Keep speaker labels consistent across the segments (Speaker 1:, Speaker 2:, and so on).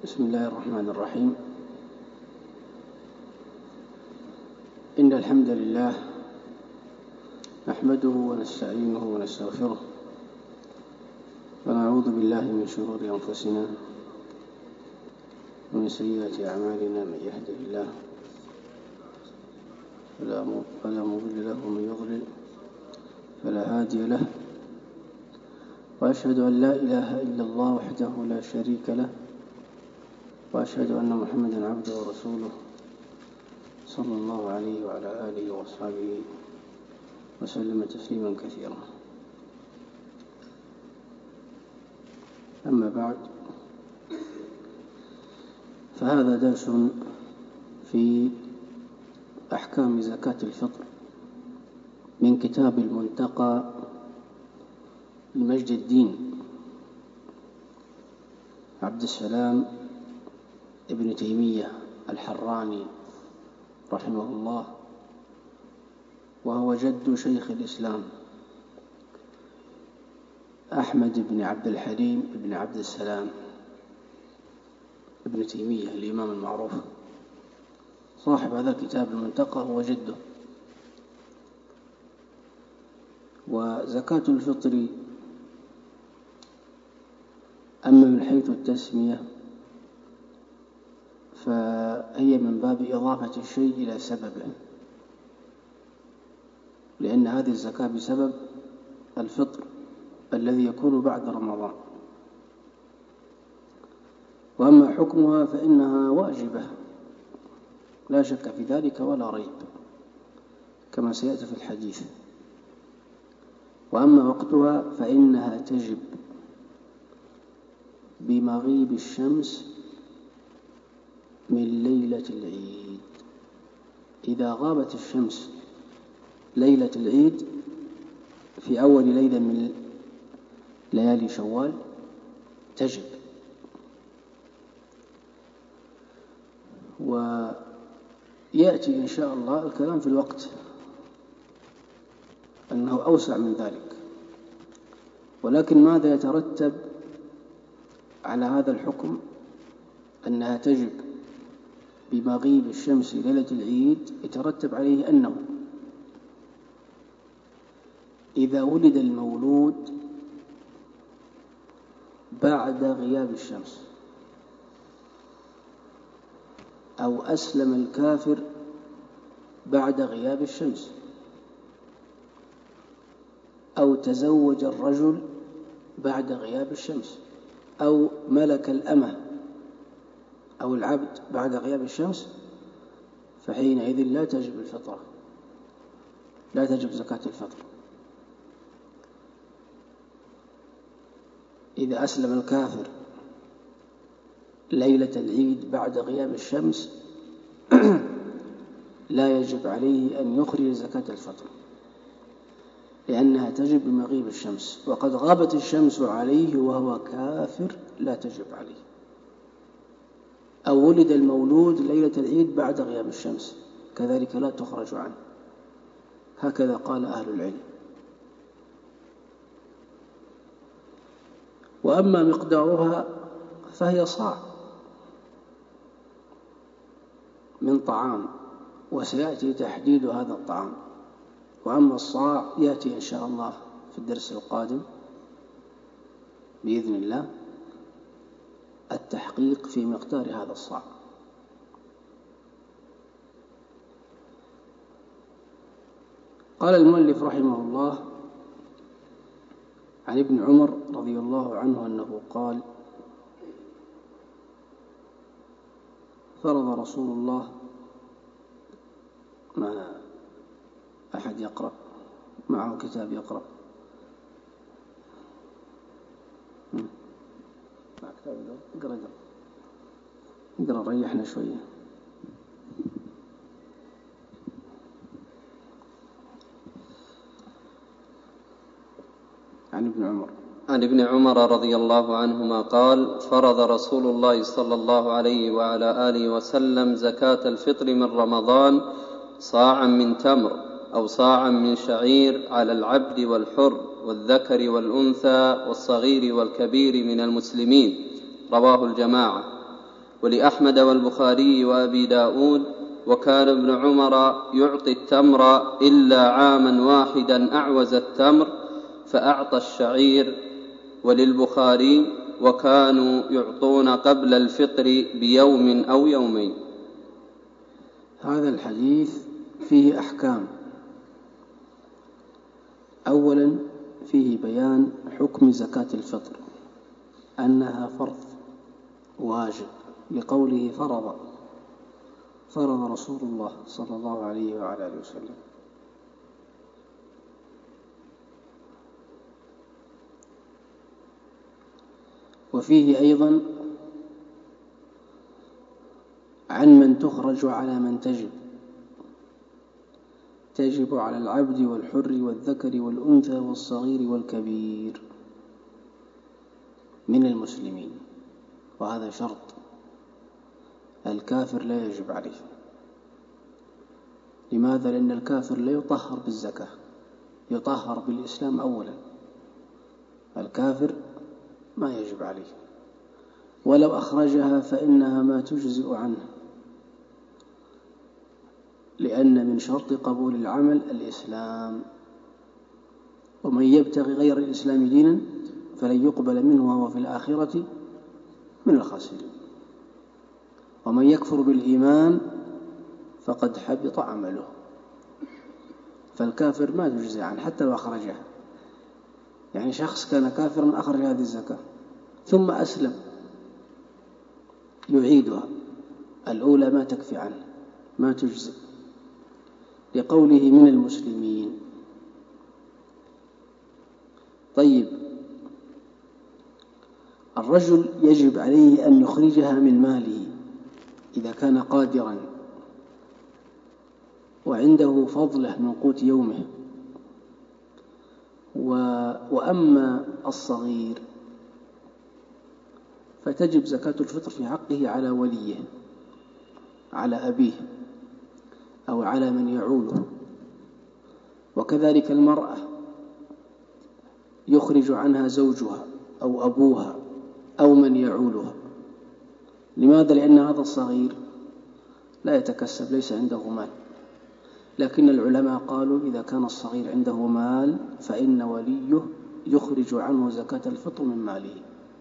Speaker 1: بسم الله الرحمن الرحيم. إن الحمد لله نحمده ونستعينه ونستغفره ونعوذ بالله من شرور أنفسنا ومن سيئات أعمالنا. من يهده الله فلا مضل له ومن يضلل فلا هادي له، وأشهد أن لا إله إلا الله وحده لا شريك له، وأشهد أن محمدا عبده ورسوله صلى الله عليه وعلى آله وأصحابه وسلم تسليما كثيرا. أما بعد، فهذا درس في أحكام زكاة الفطر من كتاب المنتقى لمجد الدين عبد السلام ابن تيمية الحراني رحمه الله، وهو جد شيخ الإسلام أحمد بن عبد الحليم بن عبد السلام ابن تيمية الإمام المعروف صاحب هذا الكتاب المنتقى، هو جده. وزكاة الفطر أما من حيث التسمية فهي من باب إضافة الشيء إلى سببه، لأن هذه الزكاة بسبب الفطر الذي يكون بعد رمضان. وأما حكمها فإنها واجبة لا شك في ذلك ولا ريب كما سيأتي في الحديث. وأما وقتها فإنها تجب بمغيب الشمس من ليلة العيد. إذا غابت الشمس ليلة العيد في أول ليلة من ليالي شوال تجب. ويأتي إن شاء الله الكلام في الوقت أنه أوسع من ذلك، ولكن ماذا يترتب على هذا الحكم أنها تجب بمغيب الشمس ليلة العيد؟ يترتب عليه أنه إذا ولد المولود بعد غياب الشمس، أو أسلم الكافر بعد غياب الشمس، أو تزوج الرجل بعد غياب الشمس، أو ملك الأمة أو العبد بعد غياب الشمس، فحينئذ لا تجب الفطرة، لا تجب زكاة الفطر. إذا أسلم الكافر ليلة العيد بعد غياب الشمس لا يجب عليه أن يخرج زكاة الفطر، لأنها تجب بمغيب الشمس. وقد غابت الشمس عليه وهو كافر لا تجب عليه. أو ولد المولود ليلة العيد بعد غياب الشمس كذلك لا تخرج عنه، هكذا قال أهل العلم. وأما مقدارها فهي صاع من طعام، وسيأتي تحديد هذا الطعام. وأما الصاع يأتي إن شاء الله في الدرس القادم بإذن الله التحقيق في مقدار هذا الصاع. قال المؤلف رحمه الله عن ابن عمر رضي الله عنه أنه قال: فرض رسول الله، مع أحد يقرأ معه كتاب يقرأ، مع كتاب اقرأ ريحنا شوية.
Speaker 2: عن ابن عمر رضي الله عنهما قال: فرض رسول الله صلى الله عليه وعلى آله وسلم زكاة الفطر من رمضان صاعا من تمر أو صاعا من شعير على العبد والحر والذكر والأنثى والصغير والكبير من المسلمين، رواه الجماعة. ولأحمد والبخاري وأبي داود: وكان ابن عمر يعطي التمر إلا عاما واحدا أعوز التمر فأعطى الشعير. وللبخاري: وكانوا يعطون قبل الفطر بيوم أو يومين.
Speaker 1: هذا الحديث فيه أحكام. أولا فيه بيان حكم زكاة الفطر، أنها فرض واجب، لقوله فرض رسول الله صلى الله عليه وعلى آله وسلم. وفيه أيضا عن من تخرج على من تجب على العبد والحر والذكر والأنثى والصغير والكبير من المسلمين، وهذا شرط، الكافر لا يجب عليه. لماذا؟ لأن الكافر لا يطهر بالزكاة، يطهر بالإسلام أولا. الكافر ما يجب عليه، ولو أخرجها فإنها ما تجزئ عنه، لأن من شرط قبول العمل الإسلام، ومن يبتغي غير الإسلام دينا فلن يقبل منه وهو في الآخرة من الخاسرين. ومن يكفر بالإيمان فقد حبط عمله. فالكافر ما تجزي عنه حتى لو أخرجها. يعني شخص كان كافرا أخرج هذه الزكاة ثم أسلم، يعيدها، الأولى ما تكفي عنه، ما تجزي، لقوله من المسلمين. طيب، الرجل يجب عليه أن يخرجها من ماله إذا كان قادرا وعنده فضله من قوت يومه. وأما الصغير فتجب زكاة الفطر في حقه على وليه، على أبيه أو على من يعوله. وكذلك المرأة يخرج عنها زوجها أو أبوها أو من يعولها. لماذا؟ لأن هذا الصغير لا يتكسب، ليس عنده مال. لكن العلماء قالوا إذا كان الصغير عنده مال فإن وليه يخرج عنه زكاة الفطر من ماله.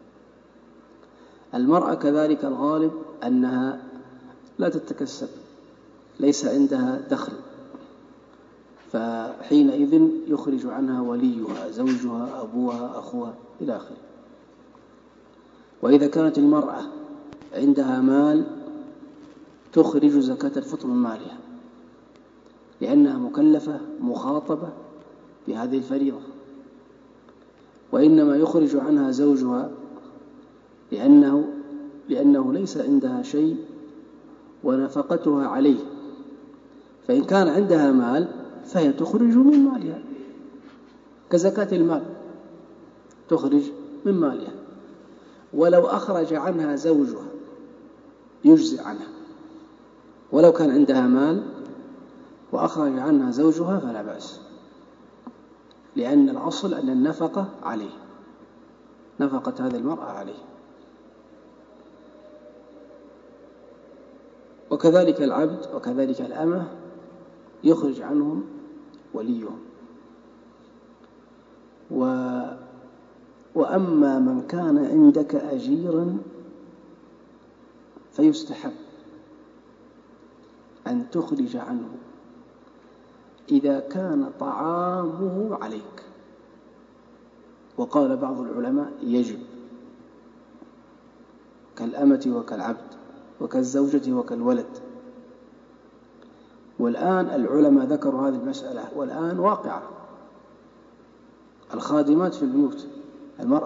Speaker 1: المرأة كذلك الغالب أنها لا تتكسب، ليس عندها دخل، فحينئذ يخرج عنها وليها، زوجها، أبوها، أخوها إلى آخره. وإذا كانت المرأة عندها مال تخرج زكاة الفطر من مالها، لأنها مكلفة مخاطبة بهذه الفريضة. وإنما يخرج عنها زوجها لأنه ليس عندها شيء ونفقتها عليه. فإن كان عندها مال فهي تخرج من مالها كزكاة المال، تخرج من مالها. ولو أخرج عنها زوجها يجزئ عنها، ولو كان عندها مال وأخرج عنها زوجها فلا بأس، لأن الأصل أن النفقة عليه، نفقة هذه المرأة عليه. وكذلك العبد وكذلك الأمة يخرج عنهم وليهم. وأما من كان عندك أجيرا فيستحب أن تخرج عنه إذا كان طعامه عليك. وقال بعض العلماء يجب، كالأمة وكالعبد وكالزوجة وكالولد. والآن العلماء ذكروا هذه المسألة، والآن واقعة. الخادمات في البيوت، المرأة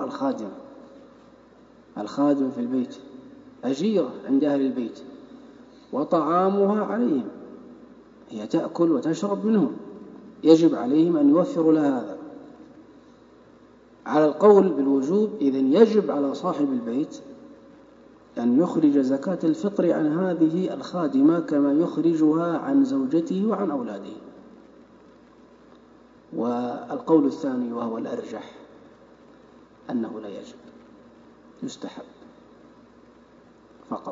Speaker 1: الخادمة في البيت أجيرة عند أهل البيت وطعامها عليهم، هي تأكل وتشرب منهم، يجب عليهم أن يوفروا لها هذا. على القول بالوجوب إذن يجب على صاحب البيت أن يخرج زكاة الفطر عن هذه الخادمة كما يخرجها عن زوجته وعن أولاده. والقول الثاني وهو الأرجح أنه لا يجب، يستحب. فقط،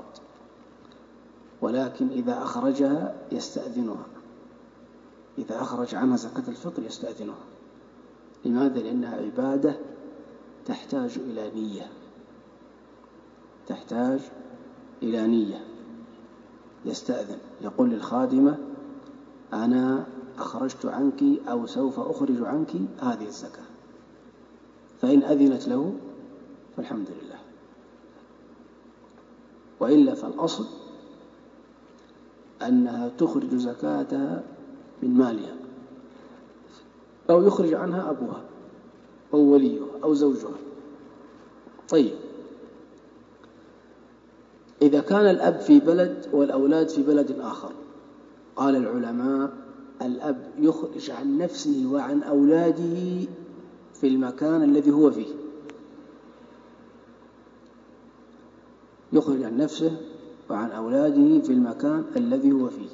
Speaker 1: ولكن إذا أخرجها يستأذنها، إذا أخرج عنها زكاة الفطر يستأذنها. لماذا؟ لأنها عبادة تحتاج إلى نية، تحتاج إلى نية. يستأذن، يقول للخادمة: أنا أخرجت عنك أو سوف أخرج عنك هذه الزكاة، فإن أذنت له فالحمد لله، وإلا فالأصل أنها تخرج زكاتها من مالها، أو يخرج عنها أبوها أو وليها أو زوجها. طيب، إذا كان الأب في بلد والأولاد في بلد آخر، قال العلماء: الأب يخرج عن نفسه وعن أولاده في المكان الذي هو فيه، يخرج عن نفسه وعن أولاده في المكان الذي هو فيه.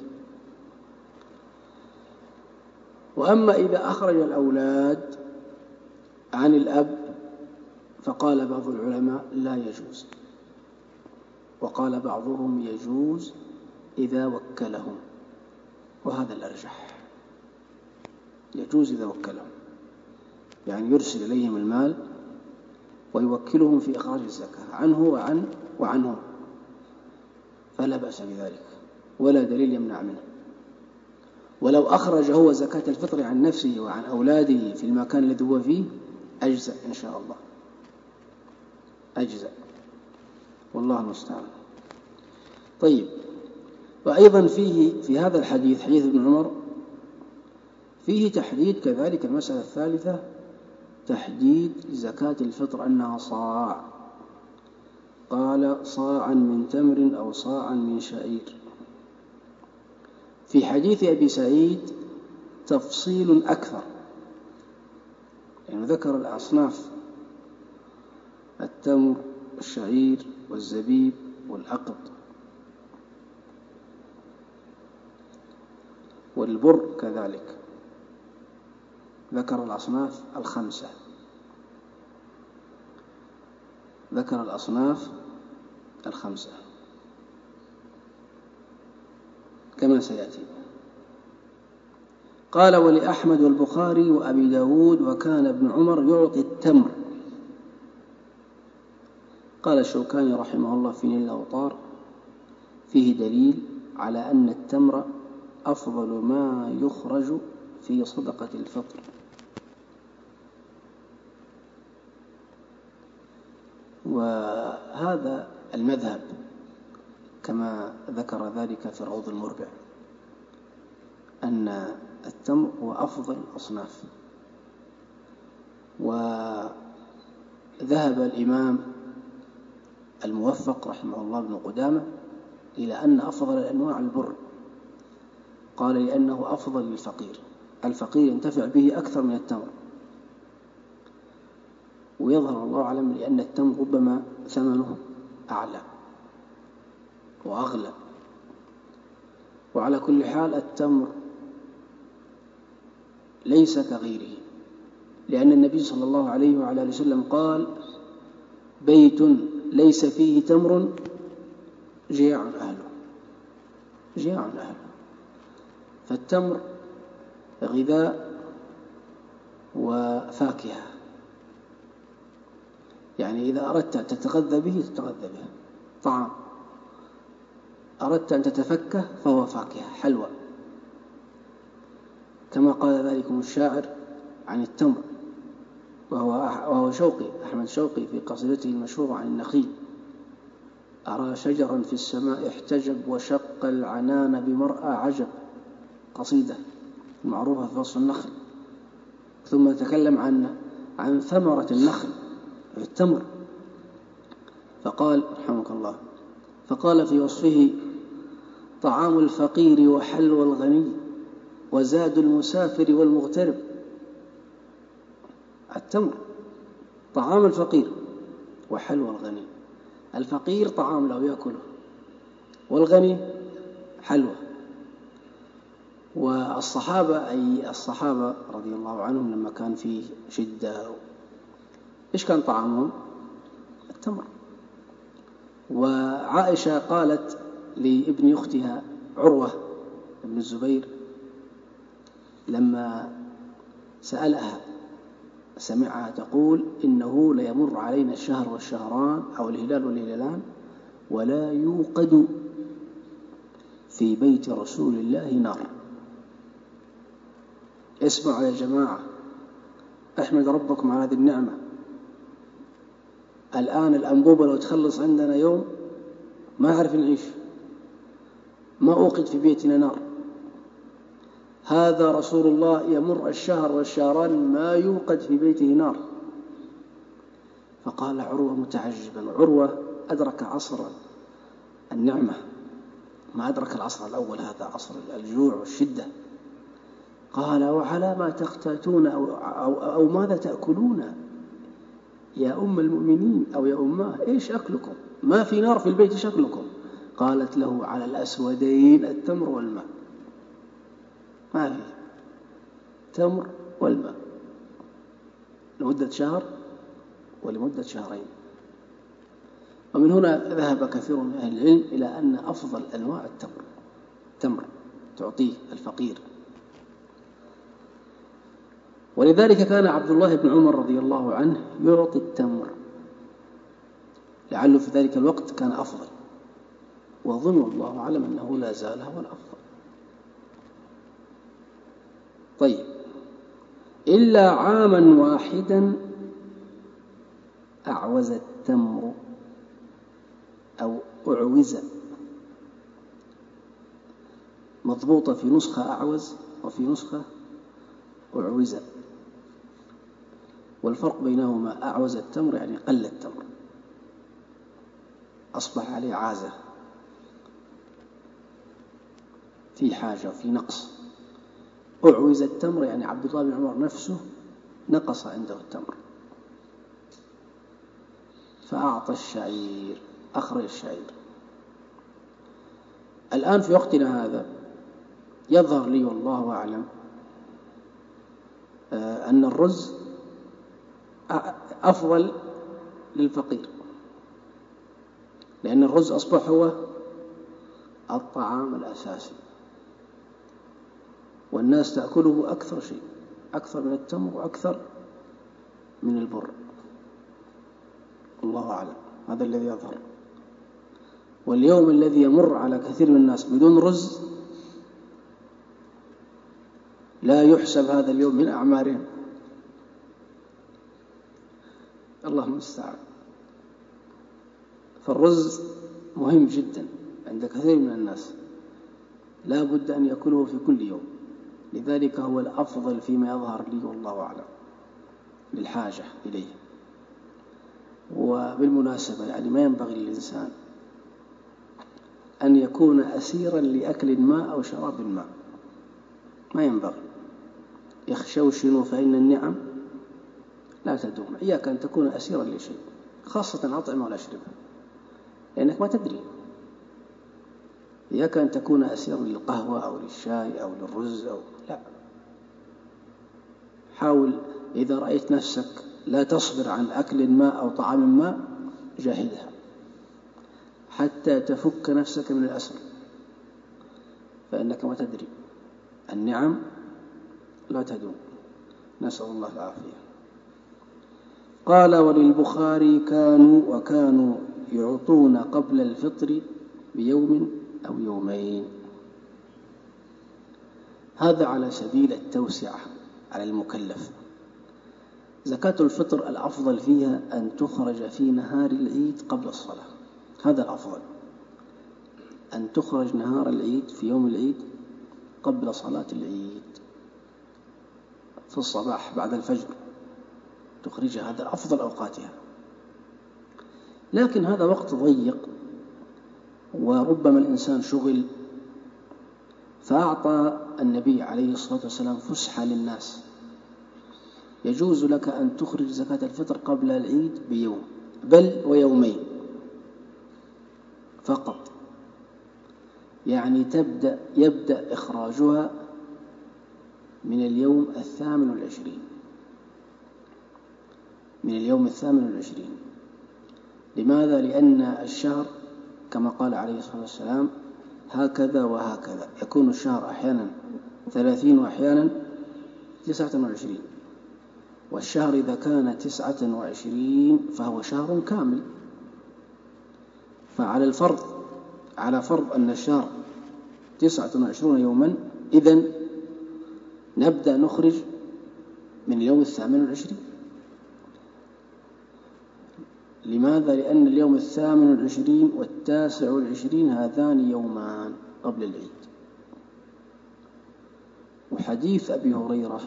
Speaker 1: وأما إذا أخرج الأولاد عن الأب فقال بعض العلماء: لا يجوز، وقال بعضهم: يجوز إذا وكلهم، وهذا الأرجح، يجوز إذا وكلهم، يعني يرسل إليهم المال ويوكلهم في إخراج الزكاة عنه وعنهم، فلا بأس بذلك ولا دليل يمنع منه. ولو أخرج هو زكاة الفطر عن نفسه وعن أولاده في المكان الذي هو فيه أجزأ إن شاء الله، أجزأ، والله المستعان. طيب، وأيضا في هذا الحديث، حديث ابن عمر، فيه تحديد كذلك المسألة الثالثة، تحديد زكاة الفطر أنها صاع، قال: صاعا من تمر أو صاعا من شعير. في حديث أبي سعيد تفصيل أكثر، يعني ذكر الأصناف: التمر والشعير والزبيب والأقط والبر، كذلك ذكر الأصناف الخمسة، ذكر الأصناف الخمسة كما سيأتي. قال: ولأحمد والبخاري وأبي داود: وكان ابن عمر يعطي التمر. قال الشوكاني رحمه الله في نيل الأوطار: فيه دليل على أن التمر أفضل ما يخرج في صدقة الفطر. وهذا المذهب كما ذكر ذلك في روض المربع، أن التمر هو أفضل الأصناف. وذهب الإمام الموفق رحمه الله ابن قدامة إلى أن أفضل الأنواع البر، قال: لأنه أفضل للفقير، الفقير ينتفع به أكثر من التمر. ويظهر الله أعلم لأن التمر ربما ثمنه أعلى وأغلى. وعلى كل حال التمر ليس كغيره، لأن النبي صلى الله عليه وعلى آله وسلم قال: بيت ليس فيه تمر جياع أهله، جياع أهله. فالتمر غذاء وفاكهة، يعني إذا أردت أن تتغذى به تتغذى به، طعام. أردت أن تتفكه فهو فاكهة حلوى، كما قال ذلكم الشاعر عن التمر، وهو شوقي، أحمد شوقي، في قصيدته المشهورة عن النخيل: أرى شجرا في السماء احتجب وشق العنان بمرأى عجب، قصيدة معروفة في وصف النخل. ثم تكلم عن ثمرة النخل التمر، فقال رحمك الله، فقال في وصفه: طعام الفقير وحلوى الغني وزاد المسافر والمغترب. التمر طعام الفقير وحلوى الغني، الفقير طعام له يأكله، والغني حلوى. والصحابة، أي الصحابة رضي الله عنهم، لما كان فيه شدة إيش كان طعامهم؟ التمر. وعائشة قالت لابن أختها عروة بن الزبير لما سألها سمعها تقول: إنه ليمر علينا الشهر والشهران أو الهلال والهلالان ولا يوقد في بيت رسول الله نار. اسمعوا يا جماعة، احمد ربكم على هذه النعمة. الآن الأنبوبة لو تخلص عندنا يوم ما أعرف نعيش، ما أوقد في بيتنا نار. هذا رسول الله يمر الشهر والشهران ما يوقد في بيته نار. فقال عروة متعجبا، عروة أدرك عصر النعمة، ما أدرك العصر الأول، هذا عصر الجوع والشدة. قال: وعلى ما تقتاتون أو ماذا تأكلون يا أم المؤمنين أو يا أماه؟ إيش أكلكم؟ ما في نار في البيت، إيش أكلكم؟ قالت له: على الأسودين التمر والماء. ما في تمر والماء لمدة شهر ولمدة شهرين. ومن هنا ذهب كثير من أهل العلم إلى أن أفضل أنواع التمر تعطيه الفقير. ولذلك كان عبد الله بن عمر رضي الله عنه يعطي التمر، لعله في ذلك الوقت كان أفضل، وظن الله أعلم أنه لا زال هو الأفضل. طيب، إلا عاما واحدا أعوز التمر أو أعوز، مضبوطة في نسخة أعوز وفي نسخة أعوز، والفرق بينهما أعوز التمر يعني قل التمر، أصبح عليه عازة، في حاجة وفي نقص. أعوز التمر يعني عبد الله بن عمر نفسه نقص عنده التمر، فأعطى الشعير، أخرج الشعير. الآن في وقتنا هذا يظهر لي والله أعلم أن الرز أفضل للفقير، لأن الرز أصبح هو الطعام الأساسي، والناس تأكله أكثر شيء، أكثر من التمر وأكثر من البر، الله أعلم، هذا الذي يظهر. واليوم الذي يمر على كثير من الناس بدون رز لا يحسب هذا اليوم من أعمارهم، اللهم المستعان. فالرز مهم جدا عند كثير من الناس، لا بد أن يأكله في كل يوم، لذلك هو الأفضل فيما يظهر لي والله أعلم للحاجة إليه. وبالمناسبة يعني ما ينبغي للإنسان أن يكون أسيرا لأكل ماء أو شراب ماء، ما ينبغي. يخشوشن فإن النعم لا تدوم. إياك أن تكون أسيرا لشيء، خاصة أطعمة والأشربة، لأنك ما تدري. إياك أن تكون أسيرا للقهوة أو للشاي أو للرز أو لا. حاول إذا رأيت نفسك لا تصبر عن أكل ماء أو طعام ماء جاهدها حتى تفك نفسك من الأسر، فإنك ما تدري، النعم لا تدوم، نسأل الله العافية. قال: وللبخاري كانوا يعطون قبل الفطر بيوم أو يومين. هذا على سبيل التوسعة على المكلف. زكاة الفطر الأفضل فيها أن تخرج في نهار العيد قبل الصلاة، هذا الأفضل، أن تخرج نهار العيد في يوم العيد قبل صلاة العيد في الصباح بعد الفجر تخرجها، هذا أفضل أوقاتها. لكن هذا وقت ضيق وربما الإنسان شغل، فأعطى النبي عليه الصلاة والسلام فسحة للناس، يجوز لك أن تخرج زكاة الفطر قبل العيد بيوم بل ويومين فقط، يعني يبدأ إخراجها من اليوم 28، من اليوم 28. لماذا؟ لأن الشهر كما قال عليه الصلاة والسلام: هكذا وهكذا. يكون الشهر أحيانا 30 وأحيانا 29. والشهر إذا كان 29 فهو شهر كامل. فعلى الفرض أن الشهر 29 يوما، إذن نبدأ نخرج من اليوم 28. لماذا؟ لأن اليوم 28 و29 هذان يومان قبل العيد. وحديث أبي هريرة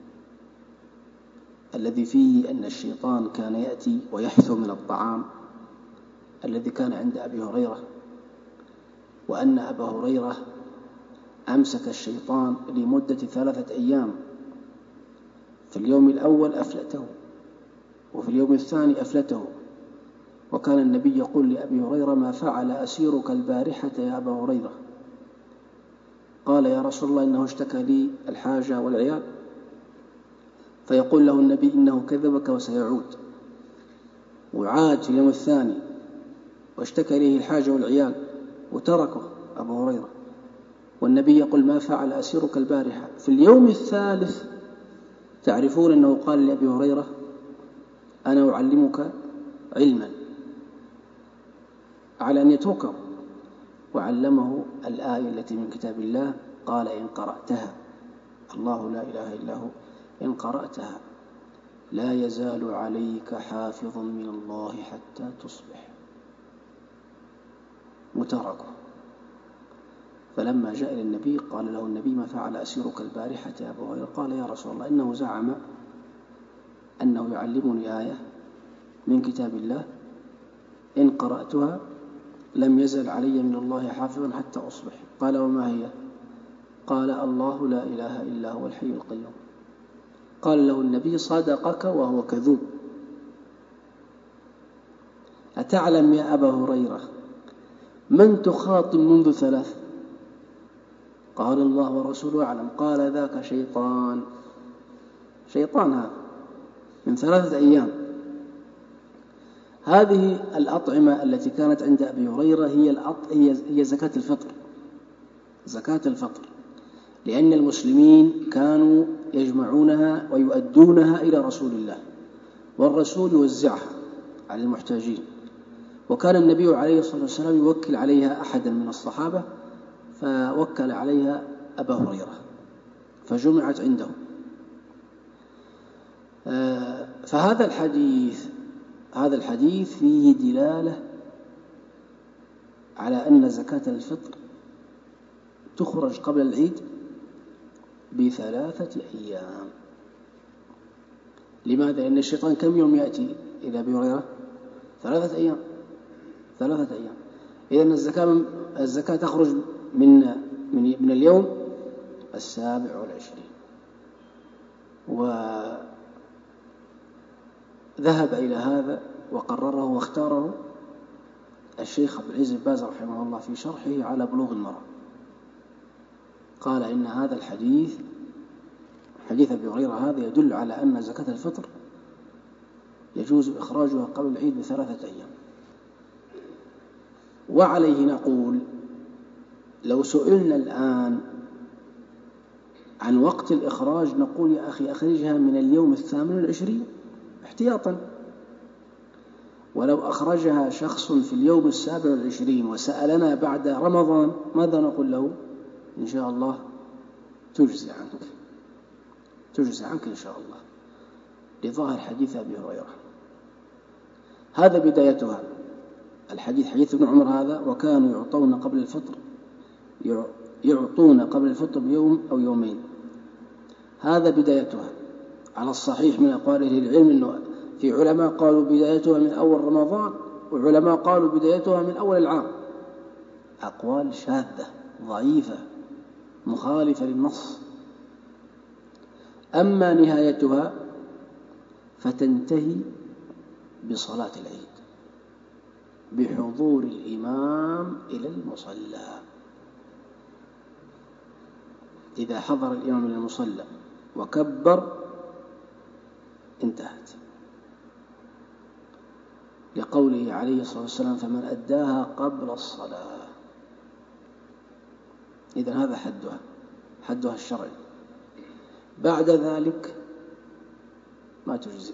Speaker 1: الذي فيه أن الشيطان كان يأتي ويحثو من الطعام الذي كان عند أبي هريرة، وأن أبا هريرة أمسك الشيطان لمدة 3 أيام، في اليوم الأول أفلته وفي اليوم الثاني أفلته. وكان النبي يقول لأبي هريرة: ما فعل أسيرك البارحة يا أبا هريرة؟ قال: يا رسول الله إنه اشتكى لي الحاجة والعيال. فيقول له النبي: إنه كذبك وسيعود. وعاد في اليوم الثاني واشتكى إليه الحاجة والعيال وتركه أبو هريرة، والنبي يقول: ما فعل أسيرك البارحة؟ في اليوم الثالث تعرفون أنه قال لأبي هريرة: أنا أعلمك علما، على أن يتركه. وعلمه الآية التي من كتاب الله، قال: إن قرأتها، الله لا إله إلا هو، إن قرأتها لا يزال عليك حافظ من الله حتى تصبح. وتركه. فلما جاء إلى النبي قال له النبي: ما فعل أسيرك البارحة يا أبا هريرة؟ قال: يا رسول الله إنه زعم أنه يعلمني آية من كتاب الله إن قرأتها لم يزل علي من الله حافظا حتى أصبح. قال: وما هي؟ قال: الله لا إله إلا هو الحي القيوم. قال له النبي: صدقك وهو كذوب. أتعلم يا أبا هريرة من تخاطب منذ 3؟ قال: الله ورسوله أعلم. قال: ذاك شيطان هذا من 3 أيام. هذه الأطعمة التي كانت عند أبي هريرة هي زكاة الفطر، لأن المسلمين كانوا يجمعونها ويؤدونها إلى رسول الله، والرسول يوزعها على المحتاجين. وكان النبي عليه الصلاة والسلام يوكل عليها أحدا من الصحابة، فوكل عليها أبا هريرة فجمعت عنده. فهذا الحديث فيه دلالة على أن زكاة الفطر تخرج قبل العيد ب3 أيام. لماذا؟ لأن الشيطان كم يوم يأتي إلى أبي هريرة؟ 3 أيام. إذن الزكاة تخرج من اليوم 27. وذهب إلى هذا وقرره واختاره الشيخ عبد العزيز بن باز رحمه الله في شرحه على بلوغ المرام. قال: إن هذا الحديث، حديث أبي هريرة هذا، يدل على أن زكاة الفطر يجوز إخراجها قبل العيد ب3 أيام. وعليه نقول: لو سئلنا الآن عن وقت الإخراج نقول: يا أخي أخرجها من اليوم 28 احتياطا. ولو أخرجها شخص في اليوم 27 وسألنا بعد رمضان ماذا نقول له؟ إن شاء الله تجزي عنك إن شاء الله، لظاهر حديث أبي هريرة. هذا بدايتها الحديث، حديث ابن عمر هذا: وكانوا يعطون قبل الفطر بيوم أو يومين. هذا بدايتها على الصحيح من أقوال أهل العلم. إنه في علماء قالوا بدايتها من أول رمضان، وعلماء قالوا بدايتها من أول العام. أقوال شاذة ضعيفة مخالفة للنص. أما نهايتها فتنتهي بصلاة العيد، بحضور الإمام إلى المصلى. إذا حضر الإمام إلى المصلى وكبر انتهت. لقوله عليه الصلاة والسلام فمن أداها قبل الصلاة. إذن هذا حدها الشرعي. بعد ذلك ما تجزئ.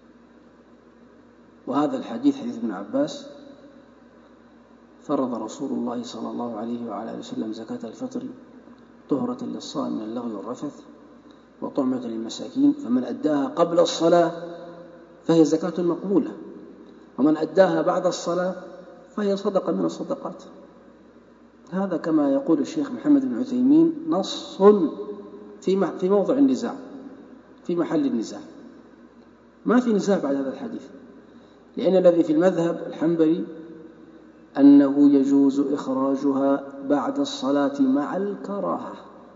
Speaker 1: وهذا الحديث حديث ابن عباس فرض رسول الله صلى الله عليه وعلى آله وسلم زكاة الفطر طهرة للصائم من اللغو والرفث وطعمة للمساكين، فمن أداها قبل الصلاة فهي زكاة مقبولة، ومن أداها بعد الصلاة فهي صدقة من الصدقات. هذا كما يقول الشيخ محمد بن عثيمين نص في موضع النزاع، في محل النزاع، ما في نزاع بعد هذا الحديث، لأن الذي في المذهب الحنبلي أنه يجوز إخراجها بعد الصلاة مع الكراهة،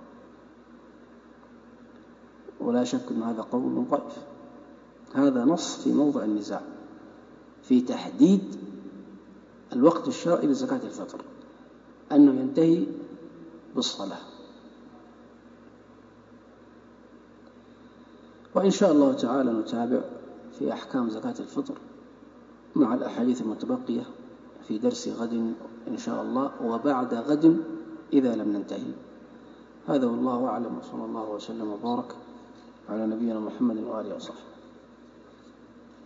Speaker 1: ولا شك أن هذا قول ضعيف. هذا نص في موضع النزاع في تحديد الوقت الشرعي لزكاة الفطر أنه ينتهي بالصلاة. وإن شاء الله تعالى نتابع في أحكام زكاة الفطر مع الأحاديث المتبقية في درس غد إن شاء الله، وبعد غد إذا لم ننتهي. هذا والله أعلم، وصلى الله وسلم وبارك على نبينا محمد وآله وصحبه.